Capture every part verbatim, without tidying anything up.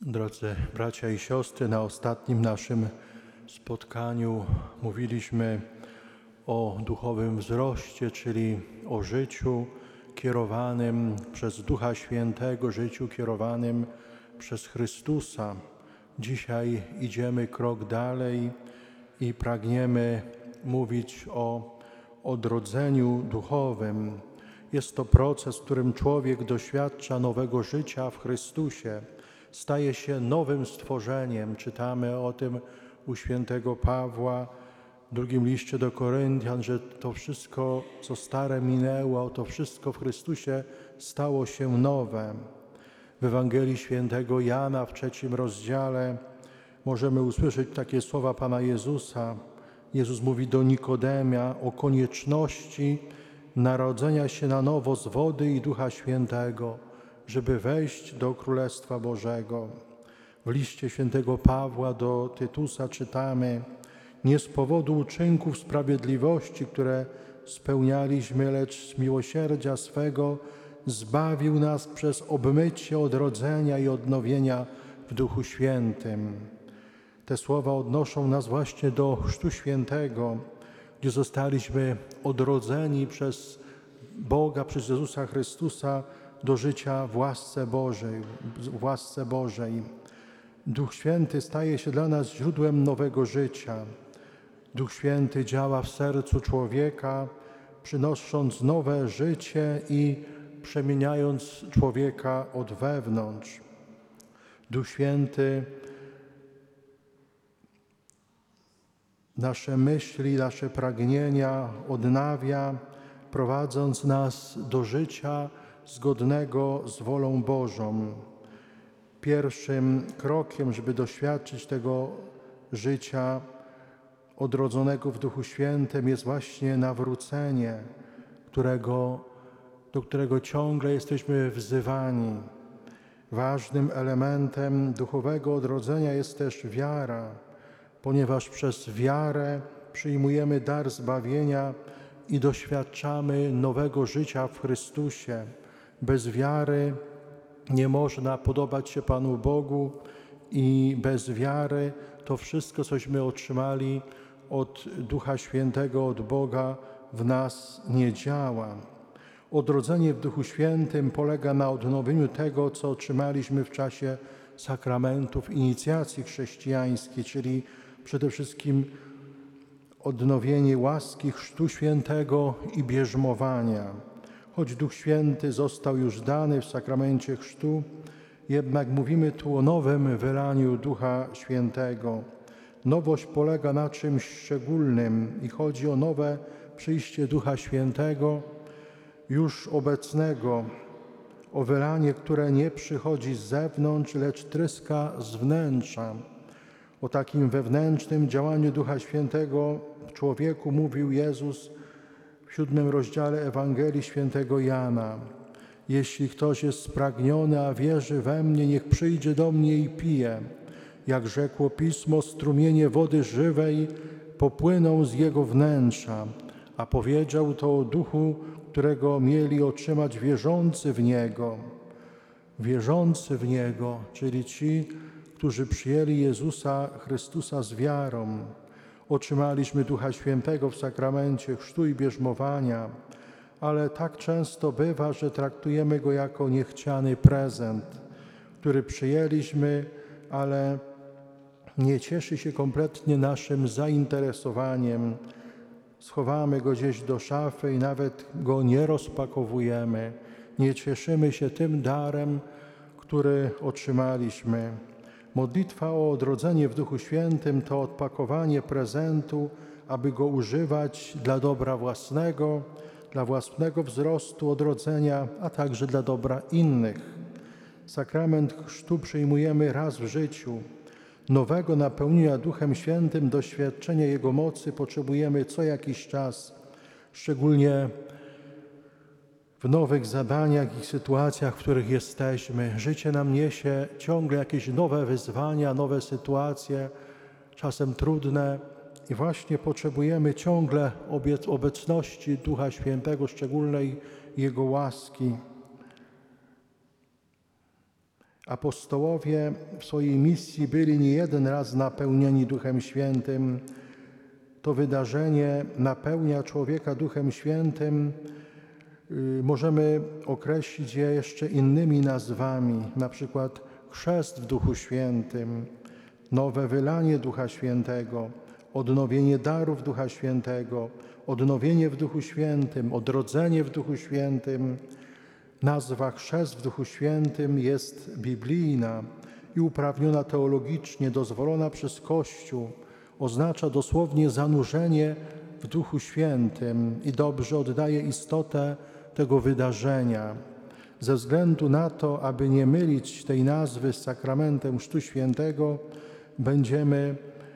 Drodzy bracia i siostry, na ostatnim naszym spotkaniu mówiliśmy o duchowym wzroście, czyli o życiu kierowanym przez Ducha Świętego, życiu kierowanym przez Chrystusa. Dzisiaj idziemy krok dalej i pragniemy mówić o odrodzeniu duchowym. Jest to proces, w którym człowiek doświadcza nowego życia w Chrystusie. Staje się nowym stworzeniem. Czytamy o tym u świętego Pawła w drugim liście do Koryntian, że to wszystko, co stare minęło, to wszystko w Chrystusie stało się nowe. W Ewangelii świętego Jana w trzecim rozdziale możemy usłyszeć takie słowa Pana Jezusa. Jezus mówi do Nikodemia o konieczności narodzenia się na nowo z wody i Ducha Świętego, żeby wejść do Królestwa Bożego. W liście świętego Pawła do Tytusa czytamy: nie z powodu uczynków sprawiedliwości, które spełnialiśmy, lecz z miłosierdzia swego zbawił nas przez obmycie odrodzenia i odnowienia w Duchu Świętym. Te słowa odnoszą nas właśnie do Chrztu Świętego, gdzie zostaliśmy odrodzeni przez Boga, przez Jezusa Chrystusa do życia w łasce Bożej. W łasce Bożej. Duch Święty staje się dla nas źródłem nowego życia. Duch Święty działa w sercu człowieka, przynosząc nowe życie i przemieniając człowieka od wewnątrz. Duch Święty nasze myśli, nasze pragnienia odnawia, prowadząc nas do życia zgodnego z wolą Bożą. Pierwszym krokiem, żeby doświadczyć tego życia odrodzonego w Duchu Świętym, jest właśnie nawrócenie, którego, do którego ciągle jesteśmy wzywani. Ważnym elementem duchowego odrodzenia jest też wiara, ponieważ przez wiarę przyjmujemy dar zbawienia i doświadczamy nowego życia w Chrystusie. Bez wiary nie można podobać się Panu Bogu i bez wiary to wszystko, cośmy otrzymali od Ducha Świętego, od Boga, w nas nie działa. Odrodzenie w Duchu Świętym polega na odnowieniu tego, co otrzymaliśmy w czasie sakramentów inicjacji chrześcijańskiej, czyli przede wszystkim odnowienie łaski Chrztu Świętego i bierzmowania. Choć Duch Święty został już dany w sakramencie chrztu, jednak mówimy tu o nowym wylaniu Ducha Świętego. Nowość polega na czymś szczególnym i chodzi o nowe przyjście Ducha Świętego, już obecnego, o wylanie, które nie przychodzi z zewnątrz, lecz tryska z wnętrza. O takim wewnętrznym działaniu Ducha Świętego w człowieku mówił Jezus w siódmym rozdziale Ewangelii świętego Jana. Jeśli ktoś jest spragniony, a wierzy we mnie, niech przyjdzie do mnie i pije. Jak rzekło Pismo, strumienie wody żywej popłyną z jego wnętrza. A powiedział to o Duchu, którego mieli otrzymać wierzący w Niego. Wierzący w Niego, czyli ci, którzy przyjęli Jezusa Chrystusa z wiarą. Otrzymaliśmy Ducha Świętego w sakramencie chrztu i bierzmowania, ale tak często bywa, że traktujemy Go jako niechciany prezent, który przyjęliśmy, ale nie cieszy się kompletnie naszym zainteresowaniem. Schowamy Go gdzieś do szafy i nawet Go nie rozpakowujemy. Nie cieszymy się tym darem, który otrzymaliśmy. Modlitwa o odrodzenie w Duchu Świętym to odpakowanie prezentu, aby go używać dla dobra własnego, dla własnego wzrostu, odrodzenia, a także dla dobra innych. Sakrament chrztu przyjmujemy raz w życiu. Nowego napełnienia Duchem Świętym, doświadczenia Jego mocy potrzebujemy co jakiś czas, szczególnie w nowych zadaniach i sytuacjach, w których jesteśmy. Życie nam niesie ciągle jakieś nowe wyzwania, nowe sytuacje, czasem trudne i właśnie potrzebujemy ciągle obecności Ducha Świętego, szczególnej Jego łaski. Apostołowie w swojej misji byli nie jeden raz napełnieni Duchem Świętym. To wydarzenie napełnia człowieka Duchem Świętym. Możemy określić je jeszcze innymi nazwami, na przykład chrzest w Duchu Świętym, nowe wylanie Ducha Świętego, odnowienie darów Ducha Świętego, odnowienie w Duchu Świętym, odrodzenie w Duchu Świętym. Nazwa chrzest w Duchu Świętym jest biblijna i uprawniona teologicznie, dozwolona przez Kościół. Oznacza dosłownie zanurzenie w Duchu Świętym i dobrze oddaje istotę tego wydarzenia. Ze względu na to, aby nie mylić tej nazwy z sakramentem Chrztu Świętego, będziemy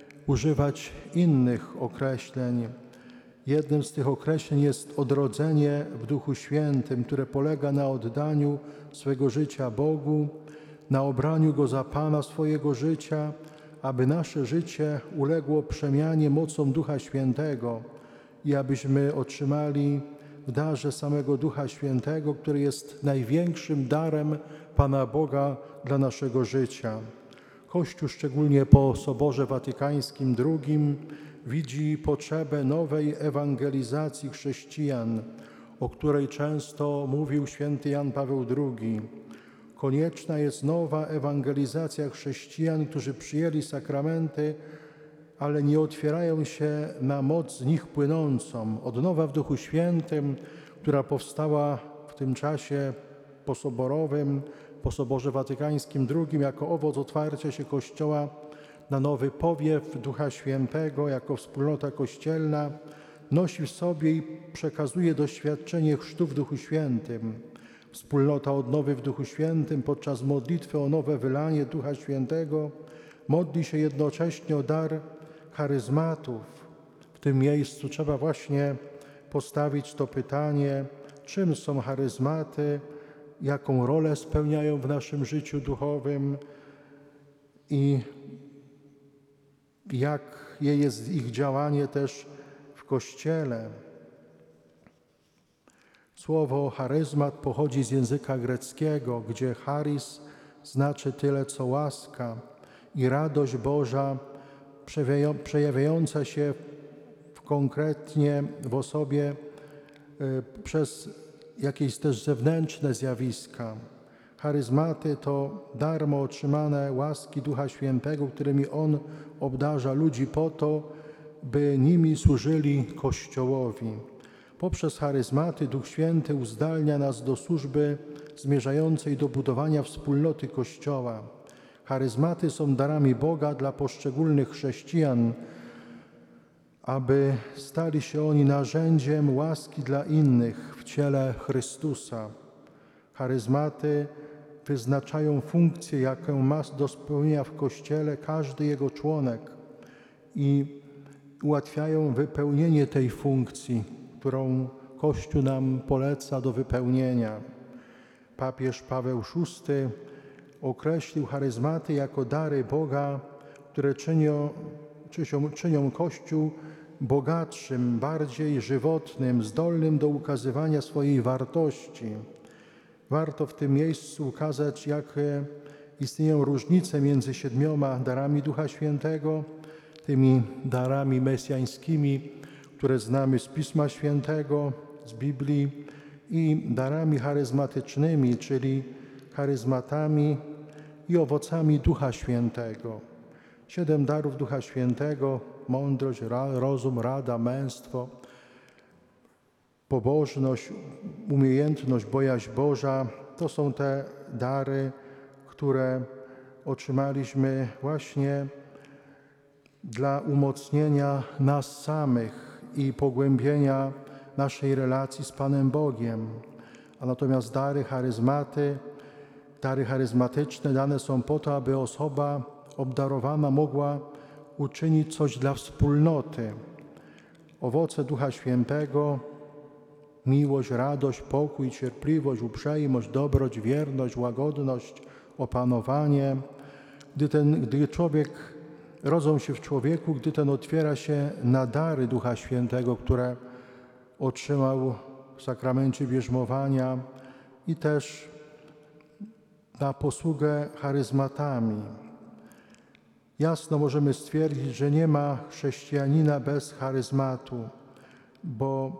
używać innych określeń. Jednym z tych określeń jest odrodzenie w Duchu Świętym, które polega na oddaniu swego życia Bogu, na obraniu Go za Pana swojego życia, aby nasze życie uległo przemianie mocą Ducha Świętego i abyśmy otrzymali w darze samego Ducha Świętego, który jest największym darem Pana Boga dla naszego życia. Kościół, szczególnie po Soborze Watykańskim drugim, widzi potrzebę nowej ewangelizacji chrześcijan, o której często mówił święty Jan Paweł drugi. Konieczna jest nowa ewangelizacja chrześcijan, którzy przyjęli sakramenty, ale nie otwierają się na moc z nich płynącą. Odnowa w Duchu Świętym, która powstała w tym czasie posoborowym, po Soborze Watykańskim drugim, jako owoc otwarcia się Kościoła na nowy powiew Ducha Świętego, jako wspólnota kościelna, nosi w sobie i przekazuje doświadczenie chrztu w Duchu Świętym. Wspólnota odnowy w Duchu Świętym podczas modlitwy o nowe wylanie Ducha Świętego modli się jednocześnie o dar charyzmatów. W tym miejscu trzeba właśnie postawić to pytanie, czym są charyzmaty, jaką rolę spełniają w naszym życiu duchowym i jakie jest ich działanie też w Kościele. Słowo charyzmat pochodzi z języka greckiego, gdzie charis znaczy tyle co łaska i radość Boża przejawiająca się w konkretnie w osobie y, przez jakieś też zewnętrzne zjawiska. Charyzmaty to darmo otrzymane łaski Ducha Świętego, którymi On obdarza ludzi po to, by nimi służyli Kościołowi. Poprzez charyzmaty Duch Święty uzdalnia nas do służby zmierzającej do budowania wspólnoty Kościoła. Charyzmaty są darami Boga dla poszczególnych chrześcijan, aby stali się oni narzędziem łaski dla innych w ciele Chrystusa. Charyzmaty wyznaczają funkcję, jaką ma do spełnienia w Kościele każdy jego członek i ułatwiają wypełnienie tej funkcji, którą Kościół nam poleca do wypełnienia. Papież Paweł szósty określił charyzmaty jako dary Boga, które czynią, czynią Kościół bogatszym, bardziej żywotnym, zdolnym do ukazywania swojej wartości. Warto w tym miejscu ukazać, jakie istnieją różnice między siedmioma darami Ducha Świętego, tymi darami mesjańskimi, które znamy z Pisma Świętego, z Biblii, i darami charyzmatycznymi, czyli charyzmatami i owocami Ducha Świętego. Siedem darów Ducha Świętego: mądrość, rozum, rada, męstwo, pobożność, umiejętność, bojaźń Boża. To są te dary, które otrzymaliśmy właśnie dla umocnienia nas samych i pogłębienia naszej relacji z Panem Bogiem. A natomiast dary, charyzmaty, dary charyzmatyczne dane są po to, aby osoba obdarowana mogła uczynić coś dla wspólnoty. Owoce Ducha Świętego: miłość, radość, pokój, cierpliwość, uprzejmość, dobroć, wierność, łagodność, opanowanie. Gdy, ten, gdy człowiek, rodzą się w człowieku, gdy ten otwiera się na dary Ducha Świętego, które otrzymał w sakramencie bierzmowania i też na posługę charyzmatami. Jasno możemy stwierdzić, że nie ma chrześcijanina bez charyzmatu, bo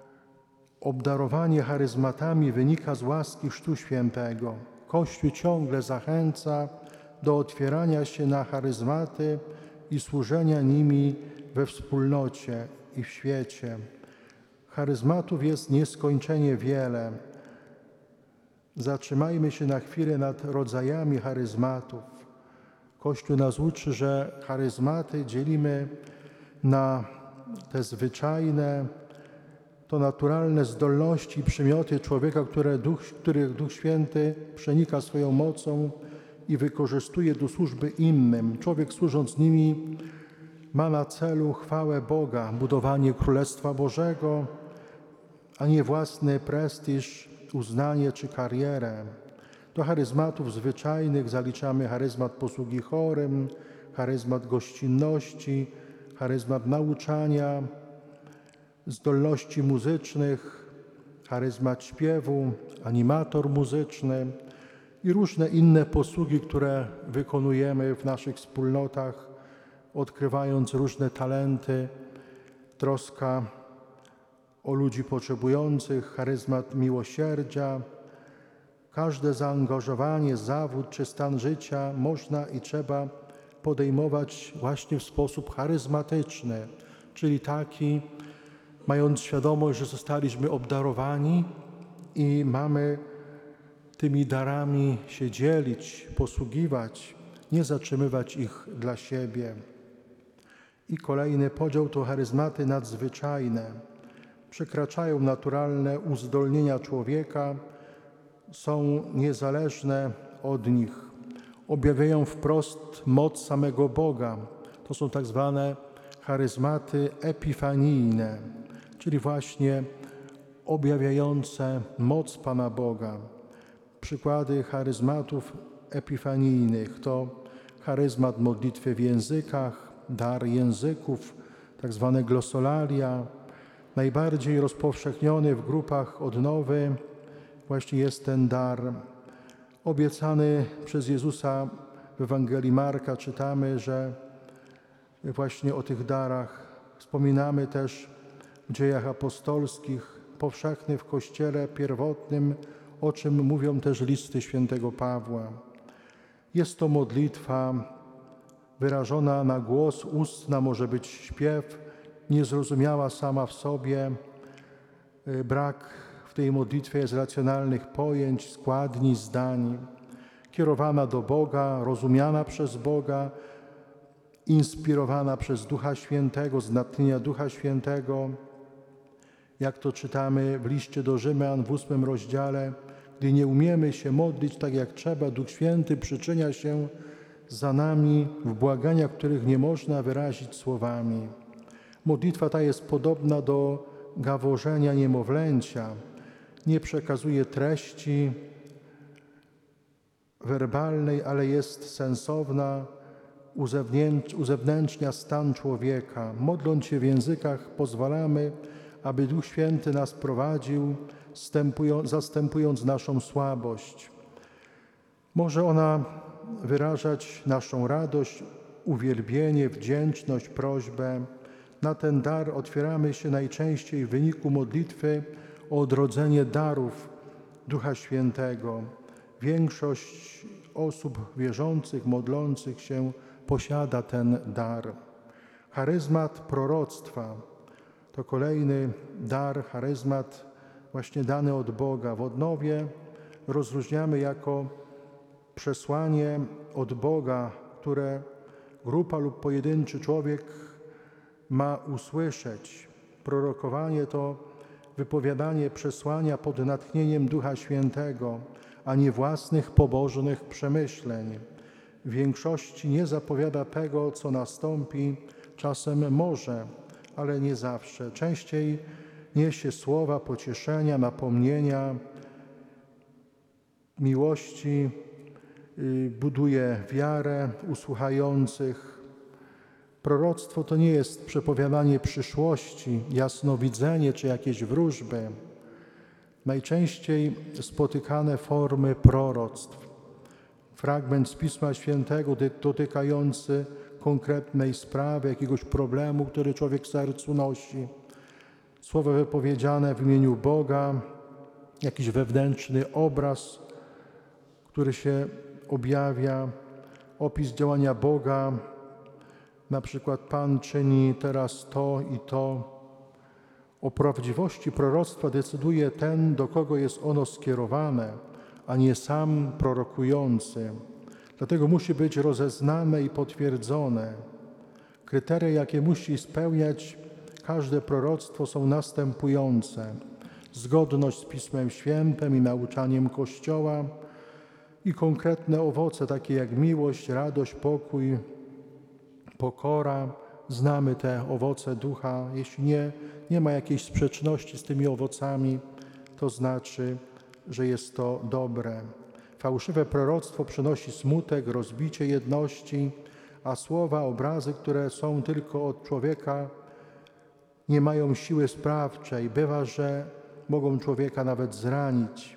obdarowanie charyzmatami wynika z łaski Chrztu Świętego. Kościół ciągle zachęca do otwierania się na charyzmaty i służenia nimi we wspólnocie i w świecie. Charyzmatów jest nieskończenie wiele. Zatrzymajmy się na chwilę nad rodzajami charyzmatów. Kościół nas uczy, że charyzmaty dzielimy na te zwyczajne, to naturalne zdolności i przymioty człowieka, które Duch, których Duch Święty przenika swoją mocą i wykorzystuje do służby innym. Człowiek służąc nimi ma na celu chwałę Boga, budowanie Królestwa Bożego, a nie własny prestiż, uznanie czy karierę. Do charyzmatów zwyczajnych zaliczamy charyzmat posługi chorym, charyzmat gościnności, charyzmat nauczania, zdolności muzycznych, charyzmat śpiewu, animator muzyczny i różne inne posługi, które wykonujemy w naszych wspólnotach, odkrywając różne talenty, troska o ludzi potrzebujących, charyzmat miłosierdzia. Każde zaangażowanie, zawód czy stan życia można i trzeba podejmować właśnie w sposób charyzmatyczny, czyli taki, mając świadomość, że zostaliśmy obdarowani i mamy tymi darami się dzielić, posługiwać, nie zatrzymywać ich dla siebie. I kolejny podział to charyzmaty nadzwyczajne. Przekraczają naturalne uzdolnienia człowieka, są niezależne od nich. Objawiają wprost moc samego Boga. To są tak zwane charyzmaty epifanijne, czyli właśnie objawiające moc Pana Boga. Przykłady charyzmatów epifanijnych to charyzmat modlitwy w językach, dar języków, tak zwane glosolalia. Najbardziej rozpowszechniony w grupach odnowy właśnie jest ten dar. Obiecany przez Jezusa w Ewangelii Marka czytamy, że właśnie o tych darach wspominamy też w Dziejach Apostolskich, powszechny w Kościele pierwotnym, o czym mówią też listy świętego Pawła. Jest to modlitwa wyrażona na głos ustna, może być śpiew, niezrozumiała sama w sobie. Brak w tej modlitwie jest racjonalnych pojęć, składni, zdań. Kierowana do Boga, rozumiana przez Boga, inspirowana przez Ducha Świętego, z natchnienia Ducha Świętego. Jak to czytamy w liście do Rzymian w ósmym rozdziale, gdy nie umiemy się modlić tak jak trzeba, Duch Święty przyczynia się za nami w błaganiach, których nie można wyrazić słowami. Modlitwa ta jest podobna do gaworzenia niemowlęcia. Nie przekazuje treści werbalnej, ale jest sensowna, uzewnętrznia stan człowieka. Modląc się w językach, pozwalamy, aby Duch Święty nas prowadził, zastępując naszą słabość. Może ona wyrażać naszą radość, uwielbienie, wdzięczność, prośbę. Na ten dar otwieramy się najczęściej w wyniku modlitwy o odrodzenie darów Ducha Świętego. Większość osób wierzących, modlących się posiada ten dar. Charyzmat proroctwa to kolejny dar, charyzmat właśnie dany od Boga. W odnowie rozróżniamy jako przesłanie od Boga, które grupa lub pojedynczy człowiek ma usłyszeć. Prorokowanie to wypowiadanie przesłania pod natchnieniem Ducha Świętego, a nie własnych pobożnych przemyśleń. W większości nie zapowiada tego, co nastąpi, czasem może, ale nie zawsze. Częściej niesie słowa pocieszenia, napomnienia, miłości, buduje wiarę u słuchających. Proroctwo to nie jest przepowiadanie przyszłości, jasnowidzenie czy jakieś wróżby. Najczęściej spotykane formy proroctw fragment z Pisma Świętego dotykający konkretnej sprawy, jakiegoś problemu, który człowiek w sercu nosi. Słowo wypowiedziane w imieniu Boga, jakiś wewnętrzny obraz, który się objawia, opis działania Boga, na przykład Pan czyni teraz to i to. O prawdziwości proroctwa decyduje ten, do kogo jest ono skierowane, a nie sam prorokujący. Dlatego musi być rozeznane i potwierdzone. Kryteria, jakie musi spełniać każde proroctwo, są następujące: zgodność z Pismem Świętym i nauczaniem Kościoła i konkretne owoce, takie jak miłość, radość, pokój, pokora. Znamy te owoce ducha. Jeśli nie, nie ma jakiejś sprzeczności z tymi owocami, to znaczy, że jest to dobre. Fałszywe proroctwo przynosi smutek, rozbicie jedności, a słowa, obrazy, które są tylko od człowieka, nie mają siły sprawczej. Bywa, że mogą człowieka nawet zranić.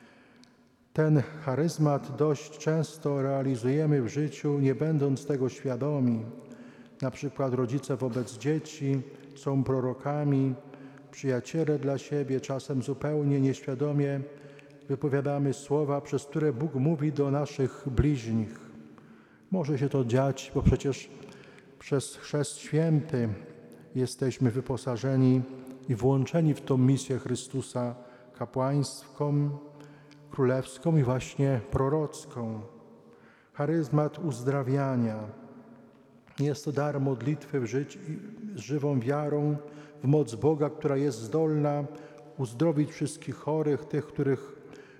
Ten charyzmat dość często realizujemy w życiu, nie będąc tego świadomi. Na przykład rodzice wobec dzieci są prorokami, przyjaciele dla siebie, czasem zupełnie nieświadomie wypowiadamy słowa, przez które Bóg mówi do naszych bliźnich. Może się to dziać, bo przecież przez Chrzest Święty jesteśmy wyposażeni i włączeni w tą misję Chrystusa kapłańską, królewską i właśnie prorocką. Charyzmat uzdrawiania. Jest to dar modlitwy w życiu, z żywą wiarą w moc Boga, która jest zdolna uzdrowić wszystkich chorych, tych, których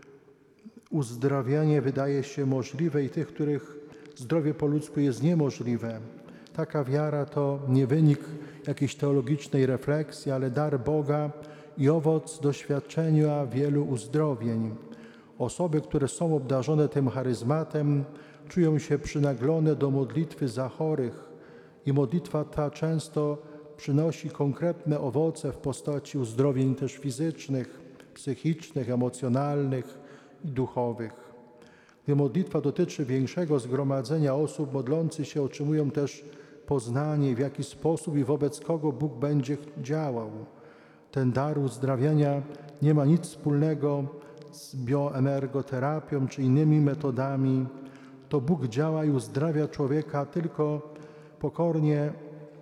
uzdrawianie wydaje się możliwe i tych, których zdrowie po ludzku jest niemożliwe. Taka wiara to nie wynik jakiejś teologicznej refleksji, ale dar Boga i owoc doświadczenia wielu uzdrowień. Osoby, które są obdarzone tym charyzmatem, czują się przynaglone do modlitwy za chorych i modlitwa ta często przynosi konkretne owoce w postaci uzdrowień też fizycznych, psychicznych, emocjonalnych i duchowych. Gdy modlitwa dotyczy większego zgromadzenia osób, modlący się otrzymują też poznanie, w jaki sposób i wobec kogo Bóg będzie działał. Ten dar uzdrawiania nie ma nic wspólnego z bioenergoterapią czy innymi metodami. To Bóg działa i uzdrawia człowieka, tylko pokornie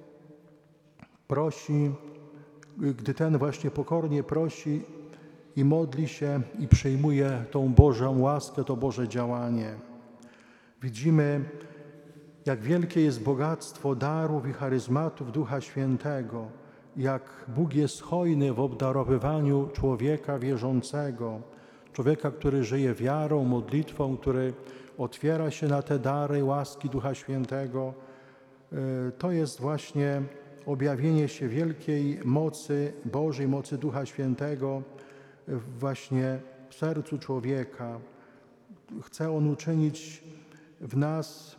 prosi, gdy ten właśnie pokornie prosi i modli się i przyjmuje tą Bożą łaskę, to Boże działanie. Widzimy, jak wielkie jest bogactwo darów i charyzmatów Ducha Świętego, jak Bóg jest hojny w obdarowywaniu człowieka wierzącego, człowieka, który żyje wiarą, modlitwą, który otwiera się na te dary łaski Ducha Świętego. To jest właśnie objawienie się wielkiej mocy Bożej, mocy Ducha Świętego właśnie w sercu człowieka. Chce On uczynić w nas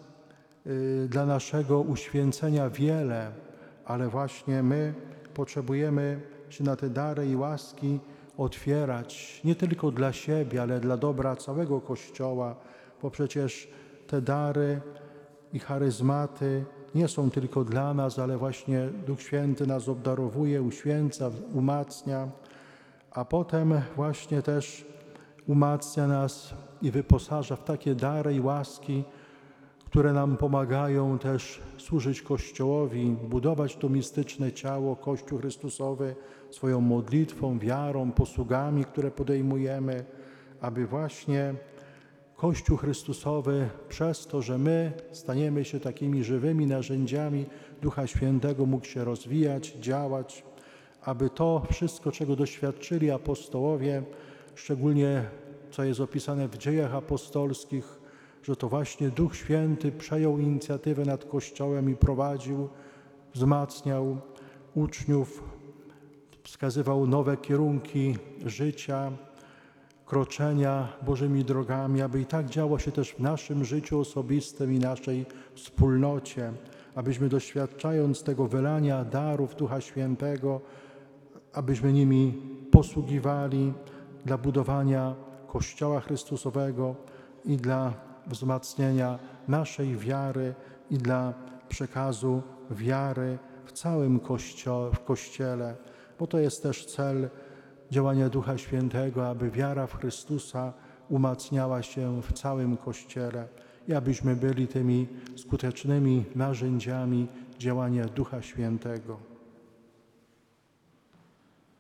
dla naszego uświęcenia wiele, ale właśnie my potrzebujemy się na te dary i łaski otwierać, nie tylko dla siebie, ale dla dobra całego Kościoła, bo przecież te dary i charyzmaty nie są tylko dla nas, ale właśnie Duch Święty nas obdarowuje, uświęca, umacnia, a potem właśnie też umacnia nas i wyposaża w takie dary i łaski, które nam pomagają też służyć Kościołowi, budować to mistyczne ciało, Kościół Chrystusowy swoją modlitwą, wiarą, posługami, które podejmujemy, aby właśnie Kościół Chrystusowy przez to, że my staniemy się takimi żywymi narzędziami Ducha Świętego, mógł się rozwijać, działać, aby to wszystko, czego doświadczyli apostołowie, szczególnie co jest opisane w dziejach apostolskich, że to właśnie Duch Święty przejął inicjatywę nad Kościołem i prowadził, wzmacniał uczniów, wskazywał nowe kierunki życia, kroczenia Bożymi drogami, aby i tak działo się też w naszym życiu osobistym i naszej wspólnocie, abyśmy doświadczając tego wylania darów Ducha Świętego, abyśmy nimi posługiwali dla budowania Kościoła Chrystusowego i dla wzmacniania naszej wiary i dla przekazu wiary w całym Kościo- w Kościele, bo to jest też cel działania Ducha Świętego, aby wiara w Chrystusa umacniała się w całym Kościele i abyśmy byli tymi skutecznymi narzędziami działania Ducha Świętego.